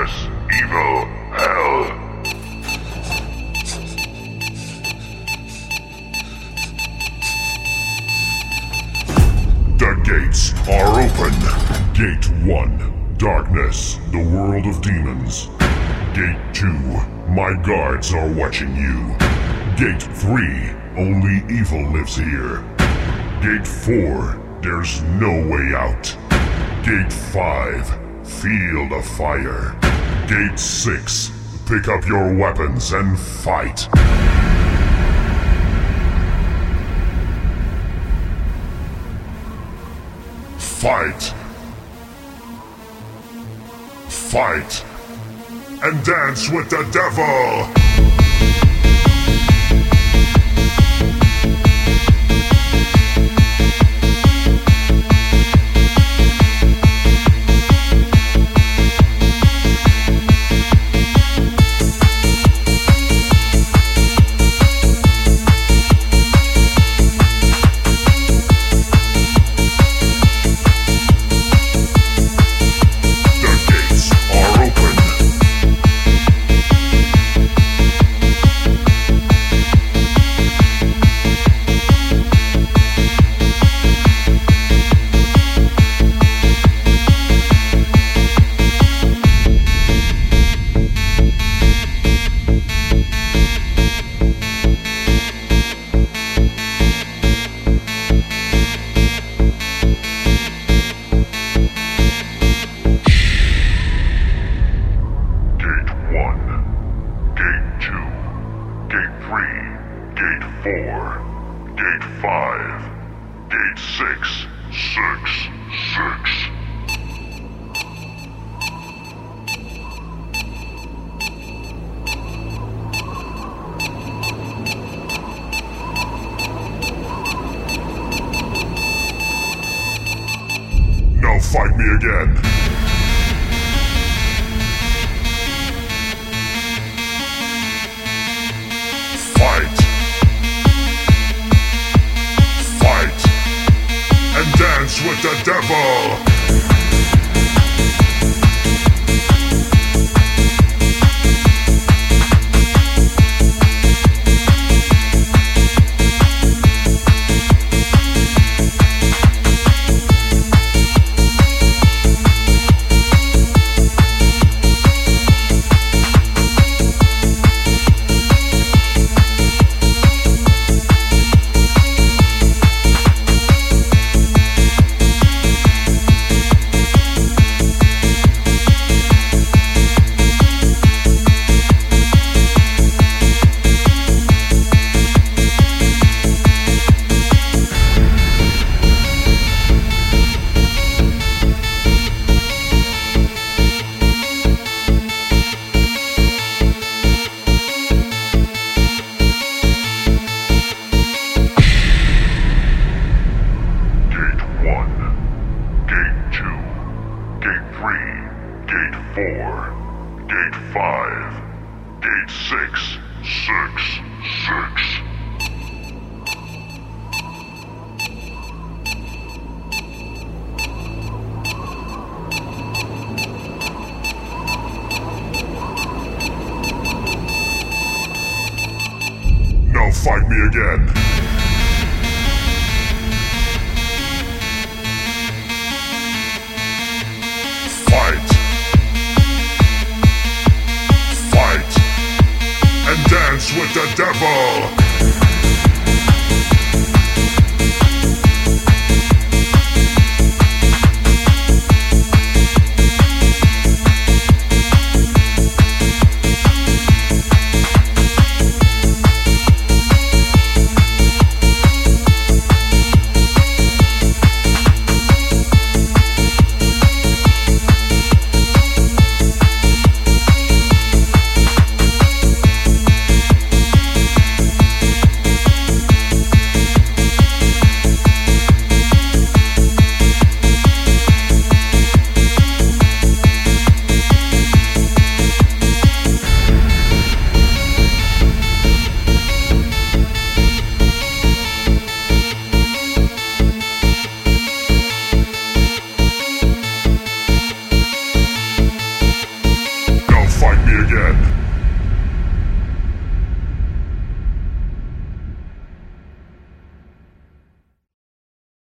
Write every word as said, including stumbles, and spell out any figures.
darkness, evil, hell. The gates are open. Gate one, darkness, the world of demons. Gate two, my guards are watching you. Gate three, only evil lives here. Gate four, there's no way out. Gate five, feel the fire. Gate six, pick up your weapons and fight. Fight. Fight. And dance with the devil! Gate five. Gate six. Six. Six. Now fight me again. Dance with the devil! Four, gate five, gate six, six, six. Now fight me again. Dance with the devil!